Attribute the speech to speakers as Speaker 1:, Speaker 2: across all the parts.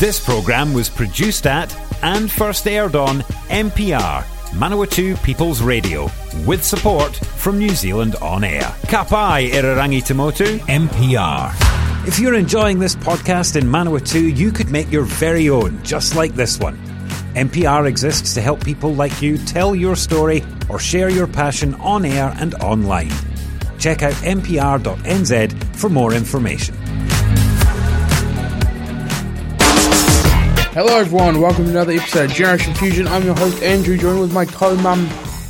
Speaker 1: This programme was produced at and first aired on MPR, Manawatu People's Radio, with support from New Zealand On Air. Ka pai Irarangi Tamotu, MPR. If you're enjoying this podcast in Manawatu, you could make your very own, just like this one. NPR exists to help people like you tell your story or share your passion on air and online. Check out npr.nz for more information.
Speaker 2: Hello everyone, welcome to another episode of Generation Fusion. I'm your host Andrew, joined with my co-mum.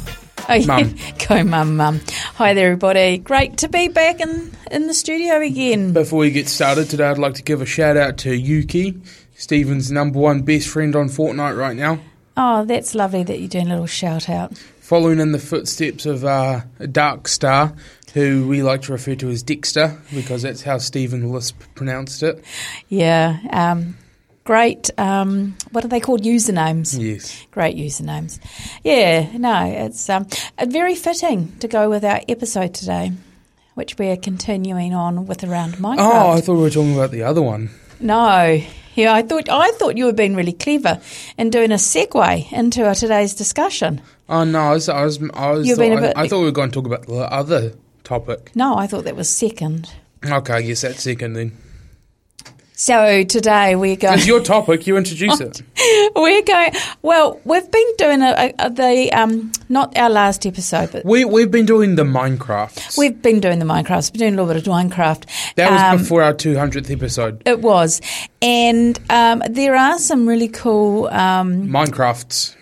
Speaker 3: Co-mum. Hi there everybody, great to be back in the studio again.
Speaker 2: Before we get started today, I'd like to give a shout out to Yuki, Stephen's number one best friend on Fortnite right now.
Speaker 3: Oh, that's lovely that you're doing a little shout out. Following
Speaker 2: in the footsteps of Dark Star, who we like to refer to as Dexter, because that's how Stephen Lisp pronounced it.
Speaker 3: Yeah, great, what are they called, usernames?
Speaker 2: Yes.
Speaker 3: Great usernames. Yeah, no, it's very fitting to go with our episode today, which we're continuing on with around Minecraft.
Speaker 2: Oh, I thought we were talking about the other one.
Speaker 3: No. Yeah, I thought you were being really clever in doing a segue into today's discussion.
Speaker 2: Oh, no, I thought we were going to talk about the other topic.
Speaker 3: No, I thought that was second.
Speaker 2: Okay, I guess that's second then.
Speaker 3: So today we're going...
Speaker 2: It's your topic, you introduce it.
Speaker 3: We're going... Well, we've been doing not our last episode, but...
Speaker 2: We've been doing the Minecrafts.
Speaker 3: We've been doing the Minecrafts. We've been doing a little bit of Minecraft.
Speaker 2: That was before our 200th episode.
Speaker 3: It was. And there are some really cool...
Speaker 2: Minecrafters,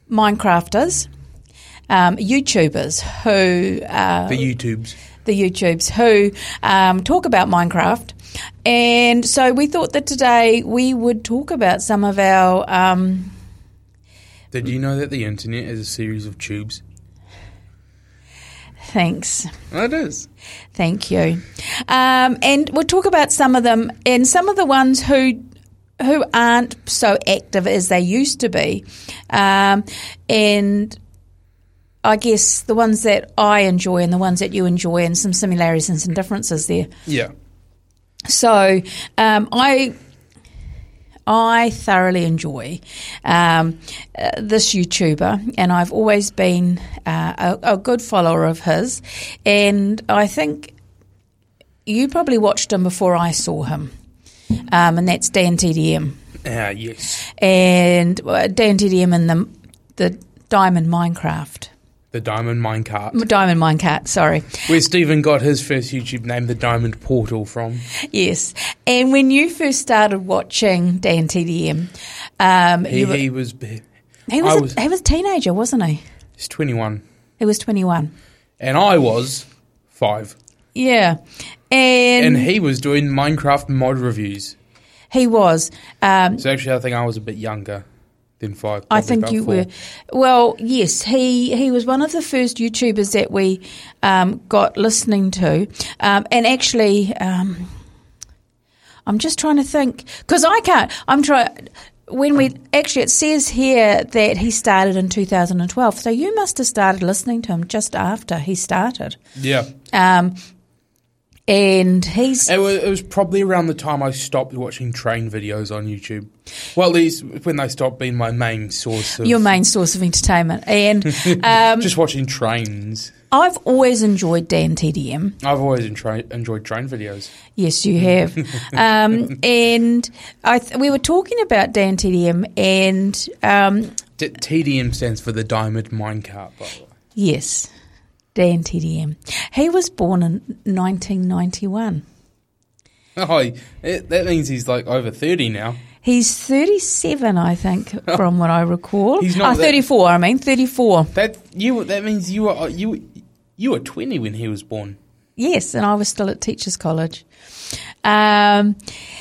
Speaker 3: YouTubers who... The YouTubes who talk about Minecraft. And so we thought that today we would talk about some of our...
Speaker 2: Did you know that the internet is a series of tubes?
Speaker 3: Thanks.
Speaker 2: It is.
Speaker 3: Thank you. And we'll talk about some of them, and some of the ones who aren't so active as they used to be. And I guess the ones that I enjoy and the ones that you enjoy, and some similarities and some differences there.
Speaker 2: Yeah.
Speaker 3: So I thoroughly enjoy this YouTuber, and I've always been a good follower of his, and I think you probably watched him before I saw him, and that's DanTDM.
Speaker 2: Yes.
Speaker 3: And DanTDM and the Diamond Minecraft.
Speaker 2: The Diamond Minecart.
Speaker 3: Diamond Minecart, sorry.
Speaker 2: Where Stephen got his first YouTube name, The Diamond Portal, from.
Speaker 3: Yes. And when you first started watching DanTDM...
Speaker 2: He was
Speaker 3: a teenager, wasn't he?
Speaker 2: He's 21.
Speaker 3: He was 21.
Speaker 2: And I was 5.
Speaker 3: Yeah.
Speaker 2: And he was doing Minecraft mod reviews.
Speaker 3: He was.
Speaker 2: So actually I think I was a bit younger. 5,
Speaker 3: I think you
Speaker 2: 4.
Speaker 3: were. Well, yes, he was one of the first YouTubers that we got listening to. And actually, I'm just trying to think, because I can't, it says here that he started in 2012. So you must have started listening to him just after he started.
Speaker 2: Yeah.
Speaker 3: And
Speaker 2: it was probably around the time I stopped watching train videos on YouTube. Well, at least when they stopped being my main source of...
Speaker 3: Your main source of entertainment. And
Speaker 2: just watching trains.
Speaker 3: I've always enjoyed DanTDM.
Speaker 2: I've always enjoyed train videos.
Speaker 3: Yes, you have. And we were talking about DanTDM, and...
Speaker 2: TDM stands for the Diamond Minecart, by the way.
Speaker 3: Yes. DanTDM. He was born in 1991.
Speaker 2: Oh, that means he's like over 30 now.
Speaker 3: He's 37, I think, from what I recall.
Speaker 2: He's not
Speaker 3: 34. 34.
Speaker 2: That means you were 20 when he was born.
Speaker 3: Yes, and I was still at Teachers College. And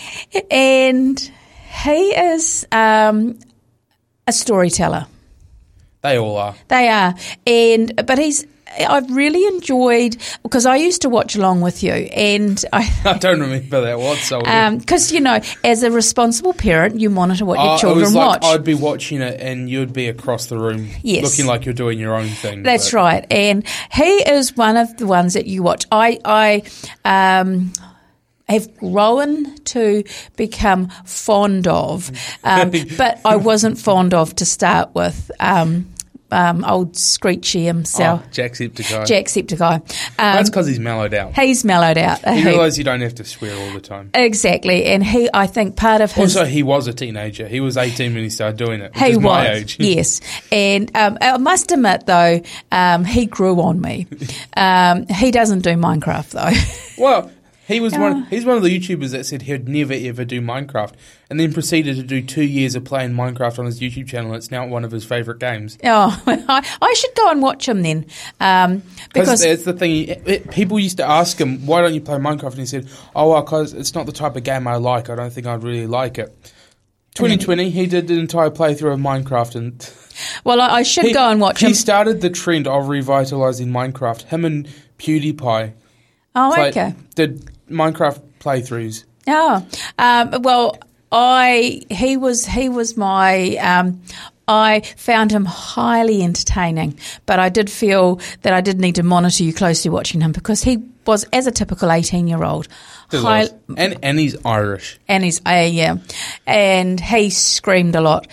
Speaker 3: he is a storyteller.
Speaker 2: They all are.
Speaker 3: They are. But I've really enjoyed, because I used to watch along with you, and
Speaker 2: I don't remember that whatsoever.
Speaker 3: Because, as a responsible parent, you monitor what your children watch.
Speaker 2: I'd be watching it and you'd be across the room looking like you're doing your own thing.
Speaker 3: That's right. And he is one of the ones that you watch. I have grown to become fond of, but I wasn't fond of to start with. Old Screechy himself.
Speaker 2: Oh, Jacksepticeye.
Speaker 3: Jacksepticeye.
Speaker 2: That's because he's mellowed out.
Speaker 3: He's mellowed out.
Speaker 2: You realise you don't have to swear all the time.
Speaker 3: Exactly. And I think part of his...
Speaker 2: Also, he was a teenager. He was 18 when he started doing it, which
Speaker 3: he
Speaker 2: is
Speaker 3: was,
Speaker 2: my age.
Speaker 3: Yes. And I must admit, though, he grew on me. He doesn't do Minecraft, though.
Speaker 2: Well... He's one of the YouTubers that said he'd never ever do Minecraft, and then proceeded to do 2 years of playing Minecraft on his YouTube channel. It's now one of his favourite games.
Speaker 3: Oh, I should go and watch him then, because
Speaker 2: that's the thing. People used to ask him, "Why don't you play Minecraft?" And he said, "Oh, well, because it's not the type of game I like. I don't think I'd really like it." 2020, he did an entire playthrough of Minecraft, and
Speaker 3: well, I should go and watch him.
Speaker 2: He started the trend of revitalising Minecraft. Him and PewDiePie.
Speaker 3: Oh, okay.
Speaker 2: Did Minecraft playthroughs.
Speaker 3: Oh, well, he was my. I found him highly entertaining, but I did feel that I did need to monitor you closely watching him because he was, as a typical 18-year-old.
Speaker 2: And he's Irish.
Speaker 3: And he's, yeah. And he screamed a lot.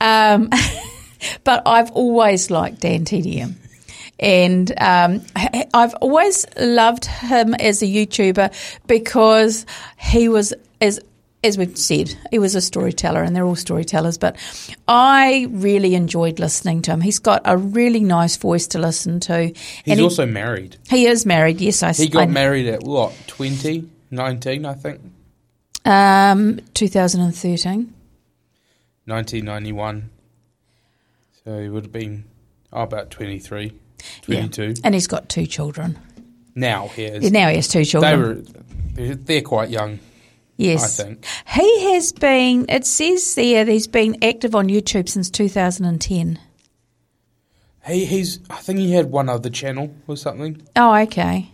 Speaker 3: But I've always liked Dan TDM. And I've always loved him as a YouTuber because he was, as we've said, he was a storyteller, and they're all storytellers, but I really enjoyed listening to him. He's got a really nice voice to listen to.
Speaker 2: He's also married.
Speaker 3: He is married, yes.
Speaker 2: He got married at, 2019, I think?
Speaker 3: 2013.
Speaker 2: 1991. So he would have been about 23. 22.
Speaker 3: Yeah. And he's got 2 children.
Speaker 2: Now he has.
Speaker 3: Now he has 2 children.
Speaker 2: They're quite young.
Speaker 3: Yes.
Speaker 2: I think.
Speaker 3: He has been, it says there, he's been active on YouTube since 2010.
Speaker 2: I think he had one other channel or something.
Speaker 3: Oh, okay.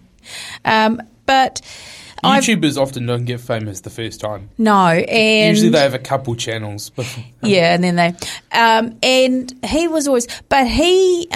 Speaker 3: But
Speaker 2: YouTubers often don't get famous the first time.
Speaker 3: No, and
Speaker 2: usually they have a couple channels.
Speaker 3: Yeah, and then they, and he was always, but he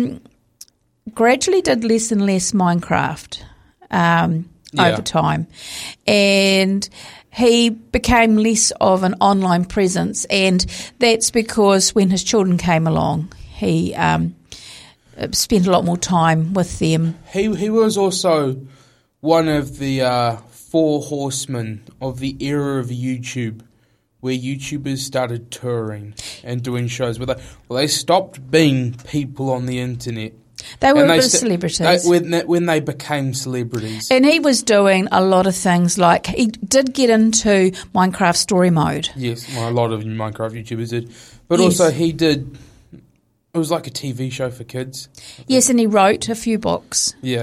Speaker 3: gradually did less and less Minecraft over time, and he became less of an online presence, and that's because when his children came along, he spent a lot more time with them.
Speaker 2: He was also one of the 4 horsemen of the era of YouTube, where YouTubers started touring and doing shows. They stopped being people on the internet.
Speaker 3: They were a bit of celebrities.
Speaker 2: When they became celebrities.
Speaker 3: And he was doing a lot of things, like he did get into Minecraft story mode.
Speaker 2: Yes, a lot of Minecraft YouTubers did. But also he did, it was like a TV show for kids.
Speaker 3: Yes, and he wrote a few books.
Speaker 2: Yeah.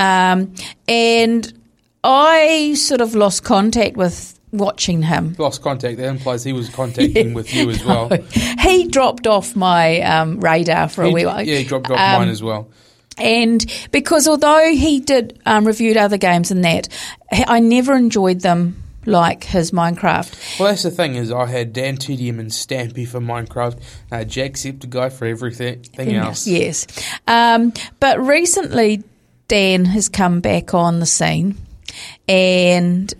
Speaker 3: And I sort of lost contact with watching him.
Speaker 2: Lost contact. That implies he was contacting with you as well.
Speaker 3: He dropped off my radar for a while.
Speaker 2: Yeah, he dropped off mine as well.
Speaker 3: And because although he did reviewed other games and that, I never enjoyed them like his Minecraft.
Speaker 2: Well, that's the thing, is I had Dan TDM and Stampy for Minecraft, Jacksepticeye for everything else.
Speaker 3: Yes. But recently Dan has come back on the scene, and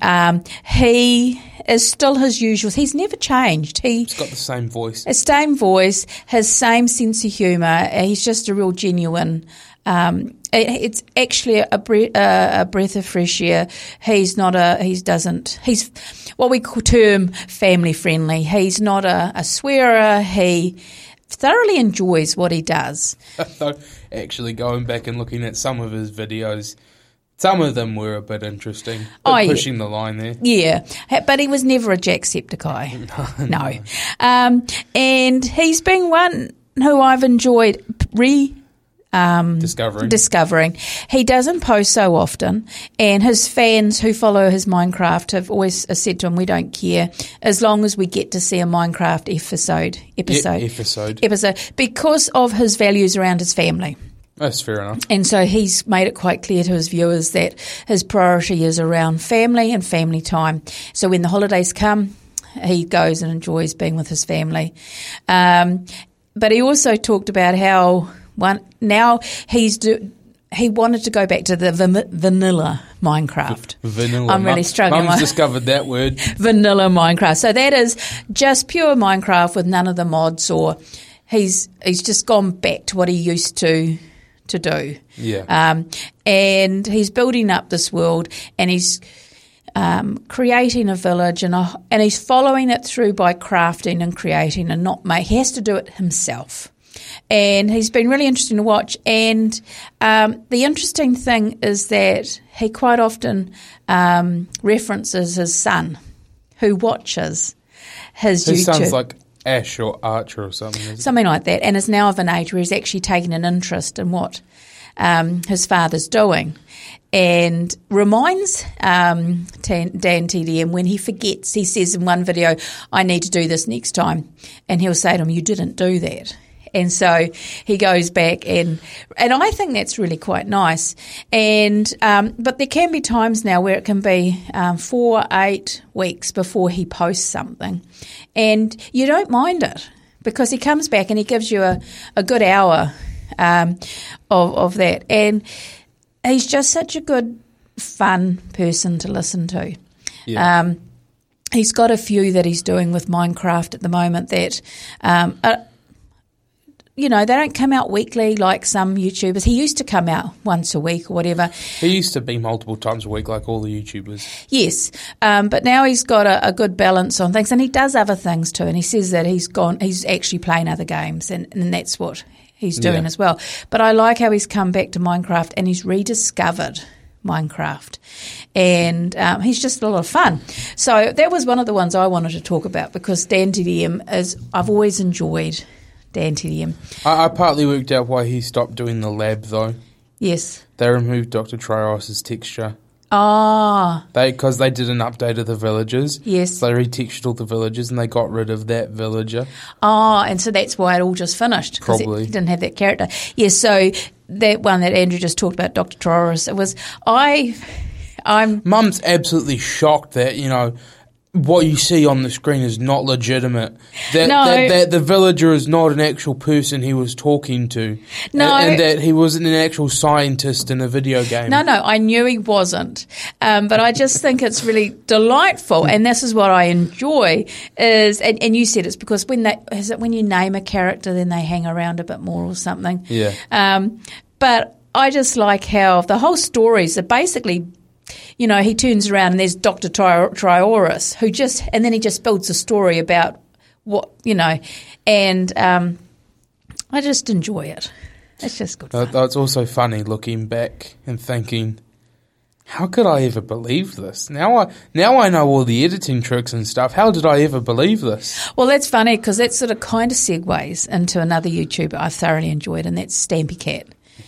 Speaker 3: he is still his usual. He's never changed. He's
Speaker 2: got the same voice.
Speaker 3: His same voice, his same sense of humour. He's just a real genuine. It's actually a breath of fresh air. He's what we term family friendly. He's not a swearer. He thoroughly enjoys what he does.
Speaker 2: Actually, going back and looking at some of his videos, some of them were a bit interesting. Pushing the line there.
Speaker 3: Yeah, but he was never a Jacksepticeye. No. And he's been one who I've enjoyed discovering. He doesn't post so often, and his fans who follow his Minecraft have always said to him, we don't care as long as we get to see a Minecraft episode because of his values around his family.
Speaker 2: That's fair enough.
Speaker 3: And so he's made it quite clear to his viewers that his priority is around family and family time. So when the holidays come, he goes and enjoys being with his family. But he also talked about how now he's he wanted to go back to the vanilla Minecraft.
Speaker 2: Vanilla.
Speaker 3: I'm really struggling.
Speaker 2: Mum's discovered that word.
Speaker 3: Vanilla Minecraft. So that is just pure Minecraft with none of the mods, or he's just gone back to what he used to do.
Speaker 2: Yeah.
Speaker 3: And he's building up this world, and he's creating a village, and he's following it through by crafting and creating and he has to do it himself. And he's been really interesting to watch. And the interesting thing is that he quite often references his son, who watches his YouTube.
Speaker 2: His son's like Ash or Archer or something, isn't it?
Speaker 3: Something like that, and is now of an age where he's actually taken an interest in what his father's doing. And reminds Dan TDM when he forgets. He says in one video, I need to do this next time. And he'll say to him, you didn't do that. And so he goes back and I think that's really quite nice. And but there can be times now where it can be 4-8 weeks before he posts something. And you don't mind it because he comes back and he gives you a good hour of that. And he's just such a good, fun person to listen to.
Speaker 2: Yeah.
Speaker 3: He's got a few that he's doing with Minecraft at the moment that, they don't come out weekly like some YouTubers. He used to come out once a week or whatever.
Speaker 2: He used to be multiple times a week like all the YouTubers.
Speaker 3: Yes, but now he's got a good balance on things, and he does other things too. And he says that he's actually playing other games, and that's what he's doing as well. But I like how he's come back to Minecraft and he's rediscovered Minecraft, and he's just a lot of fun. So that was one of the ones I wanted to talk about because Dan TDM I've always enjoyed Dan TDM.
Speaker 2: I partly worked out why he stopped doing the lab though.
Speaker 3: Yes.
Speaker 2: They removed Dr. Trios's texture.
Speaker 3: Ah.
Speaker 2: Because they did an update of the villagers.
Speaker 3: Yes.
Speaker 2: So they retextured all the villagers and they got rid of that villager.
Speaker 3: Ah, and so that's why it all just finished.
Speaker 2: Probably.
Speaker 3: It didn't have that character. Yes, so that one that Andrew just talked about, Dr. Trios, it was, I'm...
Speaker 2: Mum's absolutely shocked that, what you see on the screen is not legitimate. That the villager is not an actual person he was talking to.
Speaker 3: No.
Speaker 2: And that he wasn't an actual scientist in a video game.
Speaker 3: No, I knew he wasn't. But I just think it's really delightful, and this is what I enjoy, is, and you said it's because when you name a character, then they hang around a bit more or something.
Speaker 2: Yeah.
Speaker 3: But I just like how the whole stories are basically... he turns around and there's Dr. Triorus and then he just builds a story about what, and I just enjoy it. It's just good fun.
Speaker 2: It's also funny looking back and thinking, how could I ever believe this? Now I know all the editing tricks and stuff. How did I ever believe this?
Speaker 3: Well, that's funny because that sort of kind of segues into another YouTuber I've thoroughly enjoyed, and that's Stampy Cat.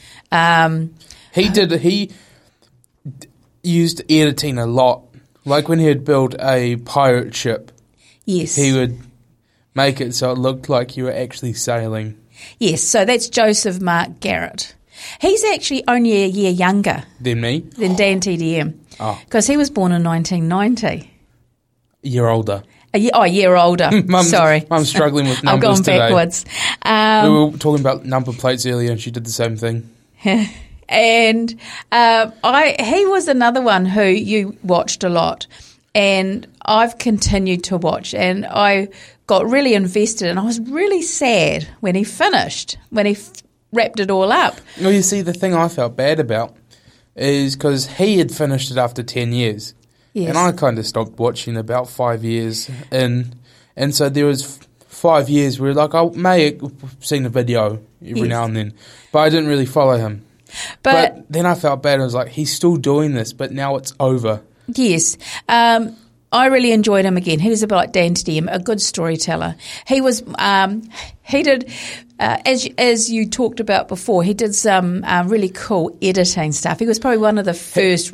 Speaker 2: He used editing a lot. Like when he'd build a pirate ship,
Speaker 3: yes,
Speaker 2: he would make it so it looked like you were actually sailing.
Speaker 3: Yes, so that's Joseph Mark Garrett. He's actually only a year younger
Speaker 2: than me,
Speaker 3: than Dan TDM, because he was born in 1990.
Speaker 2: A year older.
Speaker 3: A year older. Sorry,
Speaker 2: I'm struggling with numbers.
Speaker 3: I've gone
Speaker 2: today.
Speaker 3: Backwards.
Speaker 2: We were talking about number plates earlier, and she did the same thing.
Speaker 3: And he was another one who you watched a lot, and I've continued to watch, and I got really invested, and I was really sad when he finished, when he wrapped it all up.
Speaker 2: Well, you see, the thing I felt bad about is because he had finished it after 10 years, and I kind of stopped watching about 5 years in, and so there was 5 years where I may have seen a video every now and then, but I didn't really follow him. But then I felt bad. I was like, he's still doing this, but now it's over.
Speaker 3: Yes. I really enjoyed him again. He was a bit like Dan TDM, a good storyteller. He was, he did, as you talked about before, he did some really cool editing stuff. He was probably one of the first real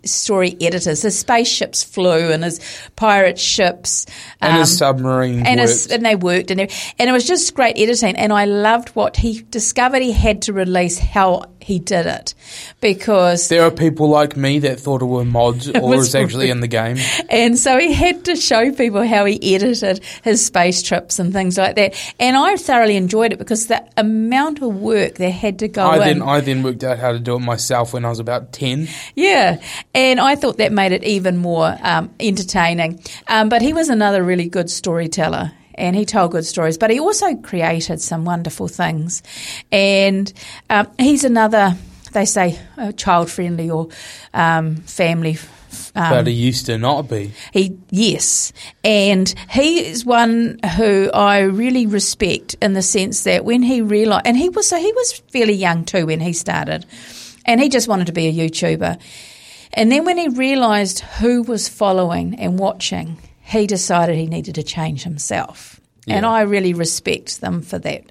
Speaker 3: story editors. His spaceships flew and his pirate ships.
Speaker 2: And his submarine
Speaker 3: and
Speaker 2: worked.
Speaker 3: And they worked. And it was just great editing. And I loved what he discovered he had to release, how he did it. Because
Speaker 2: there are people like me that thought it were mods or was actually in the game.
Speaker 3: And so he had to show people how he edited his space trips and things like that. And I thoroughly enjoyed it because the amount of work that had to go in.
Speaker 2: I then worked out how to do it myself when I was about 10.
Speaker 3: Yeah, and I thought that made it even more entertaining. But he was another really good storyteller. And he told good stories, but he also created some wonderful things. And he's another, they say, child-friendly or family.
Speaker 2: But he used to not be.
Speaker 3: Yes. And he is one who I really respect in the sense that when he realised, and he was fairly young too when he started, and he just wanted to be a YouTuber. And then when he realised who was following and watching, he decided he needed to change himself. Yeah. And I really respect them for that.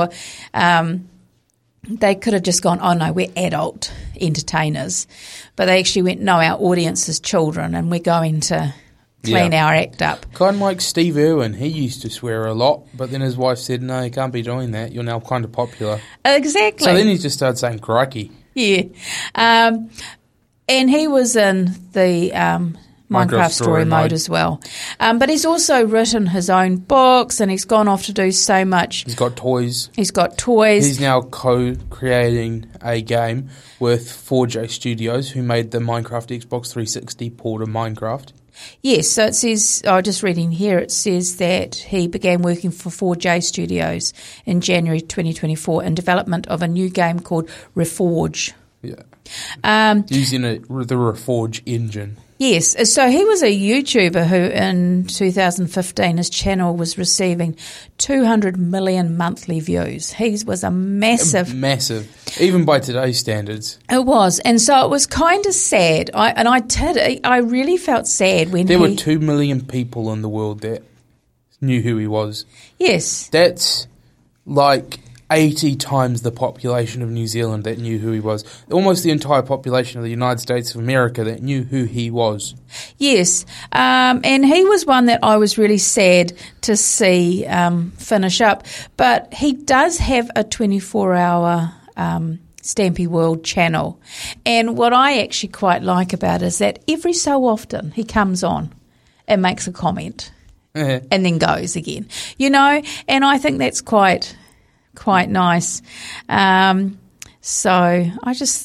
Speaker 3: They could have just gone, oh no, we're adult entertainers. But they actually went, no, our audience is children and we're going to clean our act up.
Speaker 2: Kind of like Steve Irwin. He used to swear a lot, but then his wife said, no, you can't be doing that. You're now kind of popular.
Speaker 3: Exactly.
Speaker 2: So then he just started saying crikey.
Speaker 3: Yeah. And he was in the Minecraft story mode as well. But he's also written his own books and he's gone off to do so much.
Speaker 2: He's got toys.
Speaker 3: He's
Speaker 2: now co-creating a game with 4J Studios, who made the Minecraft Xbox 360 port of Minecraft.
Speaker 3: Yes, so it says, just reading here, it says that he began working for 4J Studios in January 2024 in development of a new game called Reforge.
Speaker 2: Yeah. Using the Reforge engine.
Speaker 3: Yes, so he was a YouTuber who in 2015 his channel was receiving 200 million monthly views. He was a massive,
Speaker 2: even by today's standards.
Speaker 3: It was, and so it was kind of sad. I really felt sad when
Speaker 2: there were 2 million people in the world that knew who he was.
Speaker 3: Yes,
Speaker 2: that's like 80 times the population of New Zealand that knew who he was. Almost the entire population of the United States of America that knew who he was.
Speaker 3: Yes, and he was one that I was really sad to see finish up. But he does have a 24-hour Stampy World channel. And what I actually quite like about it is that every so often he comes on and makes a comment and then goes again. And I think that's quite nice. So I just,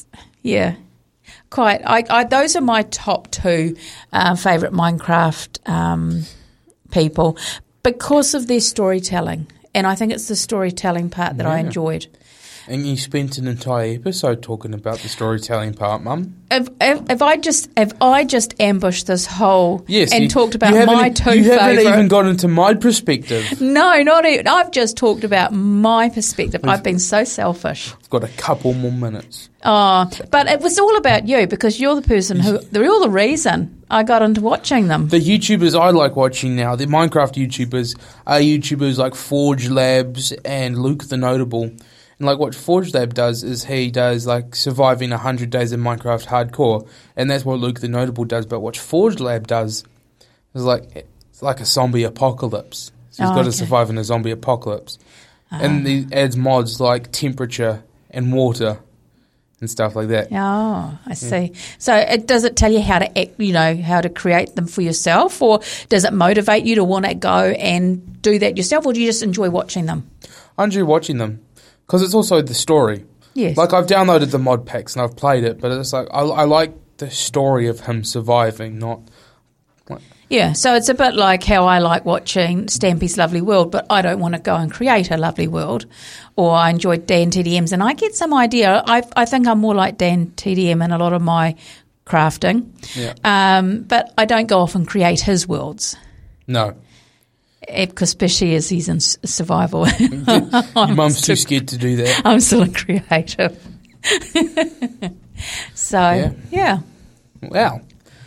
Speaker 3: those are my top two favourite Minecraft people because of their storytelling. And I think it's the storytelling part that I enjoyed.
Speaker 2: And you spent an entire episode talking about the storytelling part, Mum.
Speaker 3: Have I just ambushed this whole and talked about my two favourite?
Speaker 2: You haven't even got into my perspective.
Speaker 3: No, not even. I've just talked about my perspective. I've been so selfish.
Speaker 2: I've got a couple more minutes.
Speaker 3: Oh, but it was all about you because you're the person you're the reason I got into watching them.
Speaker 2: The YouTubers I like watching now, the Minecraft YouTubers, are YouTubers like Forge Labs and Luke the Notable. And like what Forge Lab does is he does like surviving 100 days in Minecraft hardcore, and that's what Luke the Notable does. But what Forge Lab does is it's like a zombie apocalypse. So he's got to survive in a zombie apocalypse, and he adds mods like temperature and water and stuff like that.
Speaker 3: Oh, I see. So does it tell you how to act, how to create them for yourself, or does it motivate you to want to go and do that yourself, or do you just enjoy watching them?
Speaker 2: I enjoy watching them. Because it's also the story.
Speaker 3: Yes.
Speaker 2: Like, I've downloaded the mod packs and I've played it, but it's like, I like the story of him surviving, not...
Speaker 3: Yeah, so it's a bit like how I like watching Stampy's Lovely World, but I don't want to go and create a lovely world. Or I enjoy Dan TDM's, and I get some idea. I think I'm more like Dan TDM in a lot of my crafting.
Speaker 2: Yeah.
Speaker 3: But I don't go off and create his worlds.
Speaker 2: No.
Speaker 3: Because especially as he's in survival.
Speaker 2: Your mum's too scared to do that.
Speaker 3: I'm still a creative. So, yeah.
Speaker 2: Wow.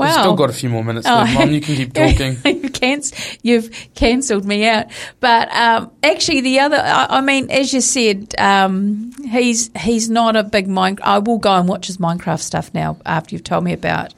Speaker 3: Wow.
Speaker 2: We've still got a few more minutes left, Mum. You can keep talking.
Speaker 3: You've cancelled me out. But actually, the other, I mean, as you said, he's not a big Minecraft. I will go and watch his Minecraft stuff now after you've told me about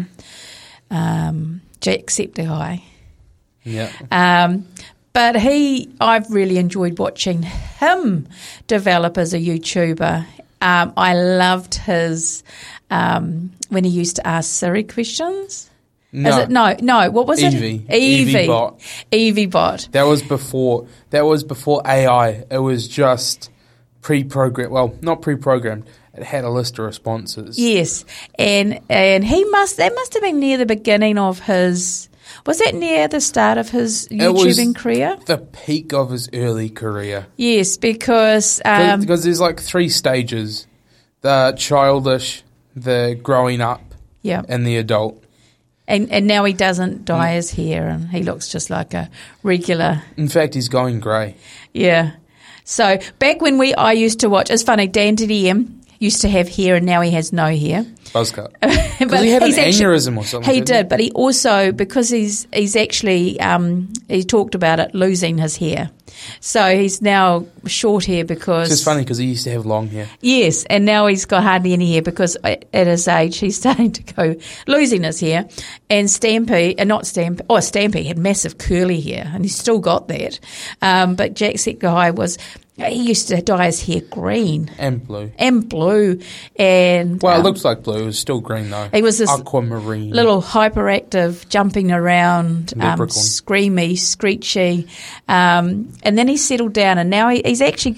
Speaker 3: Jacksepticeye.
Speaker 2: Yeah.
Speaker 3: But I've really enjoyed watching him develop as a YouTuber. I loved his when he used to ask Siri questions.
Speaker 2: No.
Speaker 3: No. What was it?
Speaker 2: Eevee.
Speaker 3: Eeveebot.
Speaker 2: That was before AI. It was just pre-programmed. Well, not pre-programmed. It had a list of responses.
Speaker 3: Yes, and that must have been near the beginning of his. Was that near the start of his YouTubing career?
Speaker 2: The peak of his early career.
Speaker 3: Yes, because
Speaker 2: there's like 3 stages: the childish, the growing up, and the adult.
Speaker 3: And now he doesn't dye his hair, and he looks just like a regular.
Speaker 2: In fact, he's going grey.
Speaker 3: Yeah. So back when I used to watch, it's funny. Dan TDM used to have hair, and now he has no hair.
Speaker 2: Buzzcut. Because he had an aneurysm or something.
Speaker 3: He did, but he also, because he's actually, he talked about it, losing his hair. So he's now short hair because...
Speaker 2: It's just funny because he used to have long hair.
Speaker 3: Yes, and now he's got hardly any hair because at his age he's starting to go losing his hair. And Stampy had massive curly hair, and he's still got that. But Jacksepticeye he used to dye his hair green.
Speaker 2: And blue.
Speaker 3: And
Speaker 2: well, it looks like blue. It was still green, though.
Speaker 3: He was this
Speaker 2: aquamarine.
Speaker 3: Little hyperactive, jumping around, screamy, screechy. And then he settled down, and now he's actually...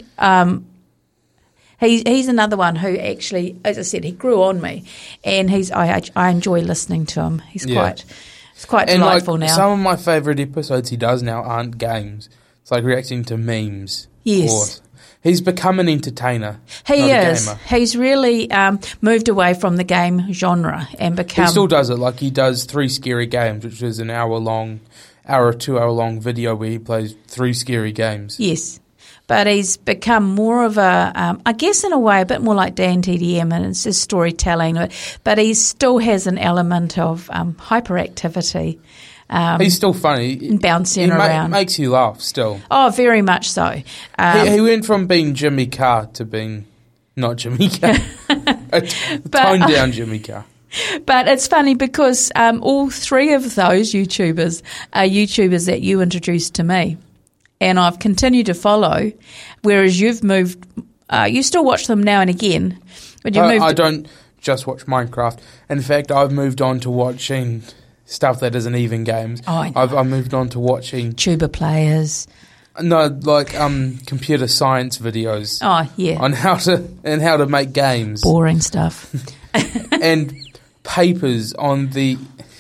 Speaker 3: He's another one who actually, as I said, he grew on me. And I enjoy listening to him. He's quite delightful now.
Speaker 2: Some of my favourite episodes he does now aren't games. It's like reacting to memes.
Speaker 3: Yes.
Speaker 2: He's become an entertainer.
Speaker 3: He is.
Speaker 2: Gamer.
Speaker 3: He's really moved away from the game genre and become...
Speaker 2: He still does it. Like he does 3 Scary Games, which is an hour or 2 hour long video where he plays 3 scary games.
Speaker 3: Yes. But he's become more of a, I guess in a way, a bit more like Dan TDM, and it's just storytelling. But he still has an element of hyperactivity.
Speaker 2: He's still funny.
Speaker 3: Bouncing around.
Speaker 2: Makes you laugh still.
Speaker 3: Oh, very much so.
Speaker 2: He went from being Jimmy Carr to being not Jimmy Carr. Toned down Jimmy Carr.
Speaker 3: But it's funny because all 3 of those YouTubers are YouTubers that you introduced to me. And I've continued to follow, whereas you've moved... you still watch them now and again. But
Speaker 2: I don't just watch Minecraft. In fact, I've moved on to watching... stuff that isn't even games.
Speaker 3: Oh, I know.
Speaker 2: I've moved on to watching
Speaker 3: tuber players.
Speaker 2: No, like computer science videos.
Speaker 3: Oh yeah.
Speaker 2: On how to make games.
Speaker 3: Boring stuff.
Speaker 2: And papers on the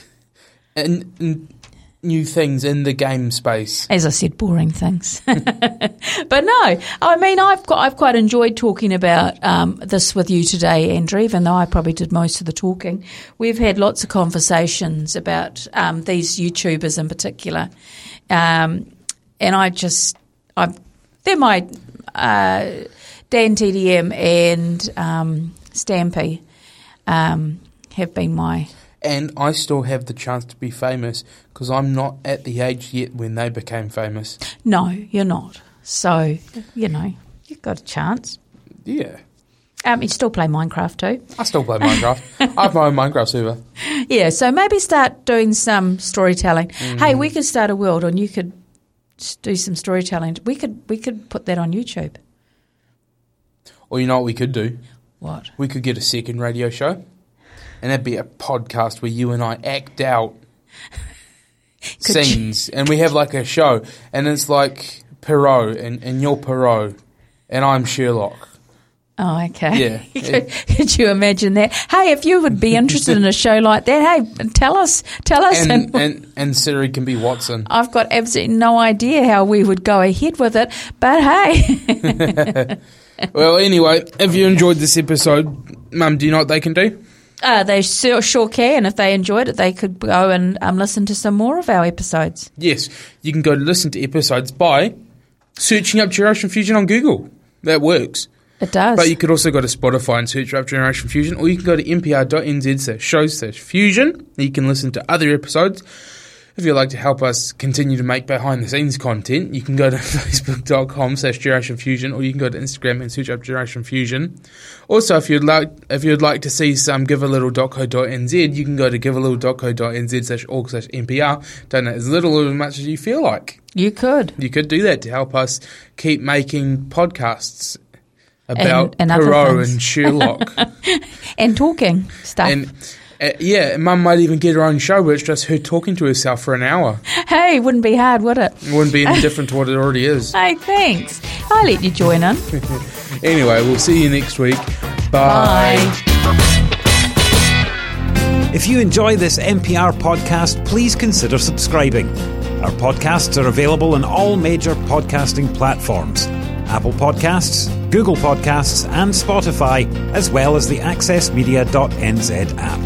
Speaker 2: new things in the game space.
Speaker 3: As I said, boring things. But no, I mean I've quite enjoyed talking about this with you today, Andrew, even though I probably did most of the talking. We've had lots of conversations about these YouTubers in particular. And they're my Dan TDM and Stampy have been my...
Speaker 2: And I still have the chance to be famous because I'm not at the age yet when they became famous.
Speaker 3: No, you're not. So, you've got a chance.
Speaker 2: Yeah.
Speaker 3: You still play Minecraft too?
Speaker 2: I still play Minecraft. I have my own Minecraft server.
Speaker 3: Yeah, so maybe start doing some storytelling. Hey, we could start a world and you could do some storytelling. We could put that on YouTube.
Speaker 2: Or you know what we could do?
Speaker 3: What?
Speaker 2: We could get a second radio show. And that'd be a podcast where you and I act out scenes. And we have like a show. And it's like Perot and you're Perot. And I'm Sherlock.
Speaker 3: Oh, okay.
Speaker 2: Yeah.
Speaker 3: Could you imagine that? Hey, if you would be interested in a show like that, hey, tell us.
Speaker 2: And Siri can be Watson.
Speaker 3: I've got absolutely no idea how we would go ahead with it, but hey.
Speaker 2: Well, anyway, if you enjoyed this episode, Mum, do you know what they can do?
Speaker 3: They sure can. If they enjoyed it, they could go and listen to some more of our episodes.
Speaker 2: Yes, you can go listen to episodes by searching up Generation Fusion on Google. That works.
Speaker 3: It does.
Speaker 2: But you could also go to Spotify and search up Generation Fusion, or you can go to npr.nz/show/fusion. You can listen to other episodes. If you'd like to help us continue to make behind-the-scenes content, you can go to facebook.com/Generation Fusion, or you can go to Instagram and search up Generation Fusion. Also, if you'd like to see some givealittle.co.nz, you can go to givealittle.co.nz/org/NPR. Donate as little or as much as you feel like.
Speaker 3: You could.
Speaker 2: You could do that to help us keep making podcasts about
Speaker 3: and
Speaker 2: Perot and Sherlock.
Speaker 3: And talking stuff.
Speaker 2: And Mum might even get her own show where it's just her talking to herself for an hour.
Speaker 3: Hey, wouldn't be hard, would it?
Speaker 2: It wouldn't be any different to what it already is.
Speaker 3: Hey, thanks. I'll let you join in.
Speaker 2: Anyway, we'll see you next week. Bye.
Speaker 1: If you enjoy this NPR podcast, please consider subscribing. Our podcasts are available on all major podcasting platforms: Apple Podcasts, Google Podcasts, and Spotify, as well as the accessmedia.nz app.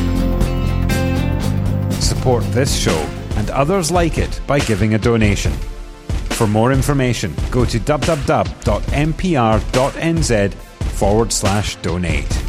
Speaker 1: Support this show and others like it by giving a donation. For more information, go to www.npr.nz/donate.